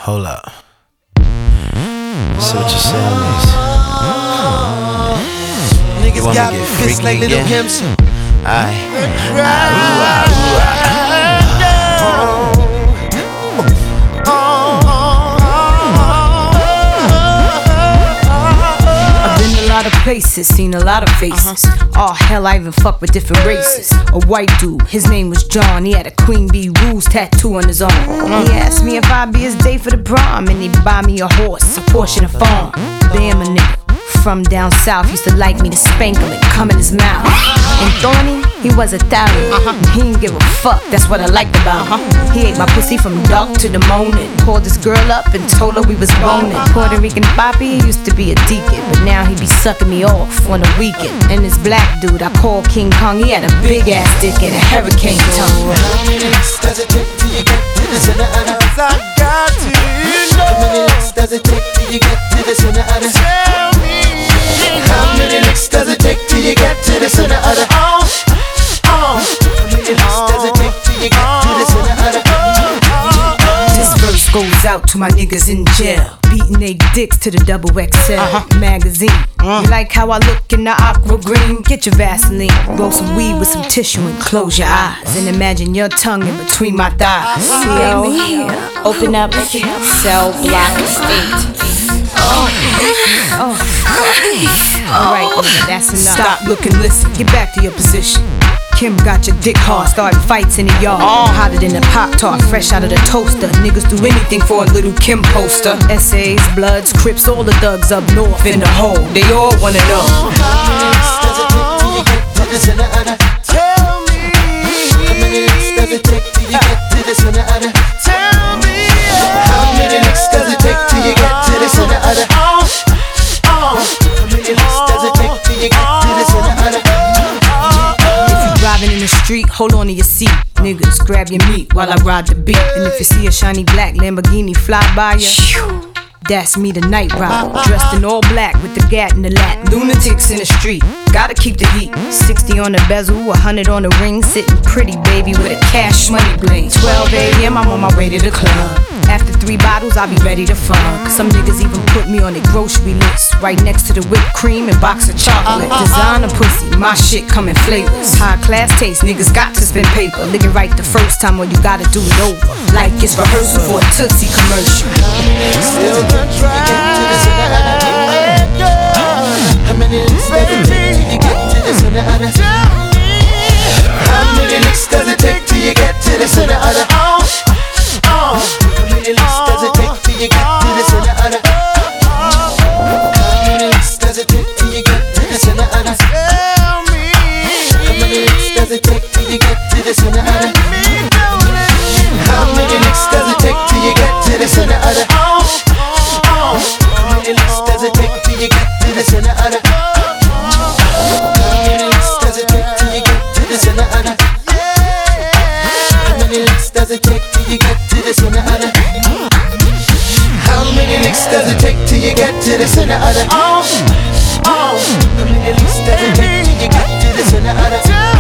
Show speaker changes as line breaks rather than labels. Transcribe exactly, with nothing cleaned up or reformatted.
Hold up. See what you're saying is.
Niggas got me pissed like little pimps.
Aye.
Places, seen a lot of faces. Oh hell, I even fuck with different races. A white dude, his name was John. He had a Queen Bee Rules tattoo on his arm. He asked me if I'd be his date for the prom, and he'd buy me a horse, a Porsche, and a farm. Damn, a nigga from down south used to like me to spank him and come in his mouth. And Thorny, he was Italian. He didn't give a fuck, that's what I liked about him. He ate my pussy from dark to the morning. Called this girl up and told her we was boning. Puerto Rican Papi used to be a deacon, but now he be sucking me off on the weekend. And this black dude I call King Kong, he had a big ass dick and a hurricane tongue.
How many licks does it take till you get to the center of the? I got to know. How many licks does it take till you get to the center of the? Tell me. How many licks does it take till you get to the center of the? Oh, oh. How many licks does it take till you get to the center of the?
This verse goes out to my niggas in jail, beating they dicks to the double X L uh-huh. magazine. Uh. You like how I look in the aqua green? Get your Vaseline, roll some weed with some tissue and close your eyes and imagine your tongue in between my thighs.
Yo, open up cell block eight.
Oh. Oh. Alright, that's enough. Stop, look, and listen. Get back to your position. Kim got your dick hard, starting fights in the yard. Hotter than a Pop-Tart, fresh out of the toaster. Niggas do anything for a little Kim poster. S As, Bloods, Crips, all the thugs up north in the hole. They all wanna know.
How many licks does it take till you get to the center of the? Tell me. How many licks does it take till you get to the center of the? Tell me. How many licks does it take till you get to the center of the? Oh, oh. How many licks does it take till you get to the center of the?
Driving in the street, hold on to your seat. Niggas, grab your meat while I ride the beat. And if you see a shiny black Lamborghini fly by ya, that's me, the night rider, dressed in all black with the gat in the lap. Lunatics in the street, gotta keep the heat. Sixty on the bezel, a hundred on the ring. Sitting pretty, baby, with a cash money bling. Twelve A M, I'm on my way to the club. After three bottles, I'll be ready to fuck. Some niggas even put me on their grocery list, right next to the whipped cream and box of chocolate. Designer pussy, my shit come in flavors. High class taste, niggas got to spend paper. Lick it right the first time, or you gotta do it over, like it's rehearsal for a Tootsie commercial.
Still gonna try to get to the center of the? How many licks does it take till you get to the center of the? How many licks does it take till you get to the center of the? Oh, oh. How many licks does it take till you get to the center of the? How many licks does it take till you get to the center of the? Tell me. How many licks does it take till you get to the center of the? How many licks does it take till you get to the center of the? Oh, oh. How many licks does it take till you get to the center of the? How many licks does it take till you get to the center of the? How many licks does it take till you get to the center of the? How many licks does it take till you get to the center of the? Oh, oh. How many licks does it take till you get to the center of the?